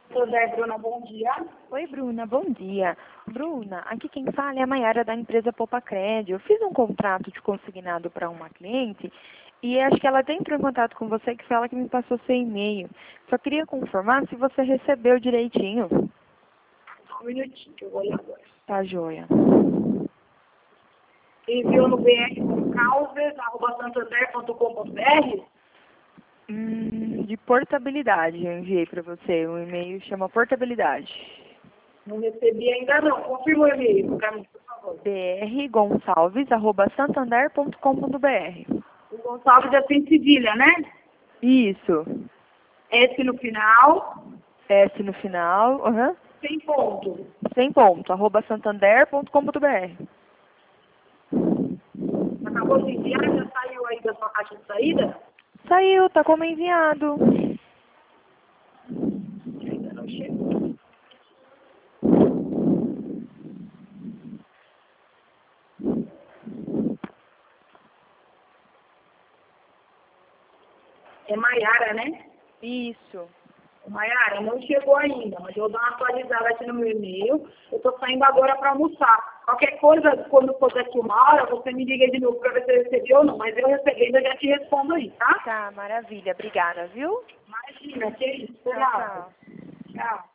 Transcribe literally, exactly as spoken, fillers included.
José, Bruna, bom dia. Oi, Bruna, bom dia. Bruna, aqui quem fala é a Maiara da empresa Popacred. Eu fiz um contrato de consignado para uma cliente e acho que ela até entrou em contato com você, que foi ela que me passou seu e-mail. Só queria confirmar se você recebeu direitinho. Só um minutinho que eu vou olhar agora. Tá, joia. Enviou no b r goncalves arroba santander ponto com ponto b r? Hum, de portabilidade eu enviei para você. O e-mail chama portabilidade. Não recebi ainda não. Confirma o e-mail para mim, por favor. b r gonçalves arroba santander ponto com ponto b r. O Gonçalves é sem cedilha, né? Isso. S no final, S no final, aham. sem ponto. Sem ponto, arroba santander ponto com ponto b r. Acabou de enviar, já saiu aí da sua caixa de saída? Saiu, tá como enviado. Ainda não chegou. É Maiara, né? Isso. Maiara, não chegou ainda, mas eu vou dar uma atualizada aqui no meu e-mail. Eu estou saindo agora para almoçar. Qualquer coisa, quando for daqui uma hora, você me liga de novo para ver se eu recebi ou não. Mas eu recebendo, eu já te respondo aí, tá? Tá, maravilha. Obrigada, viu? Imagina, que isso. Tchau, tchau. Tchau.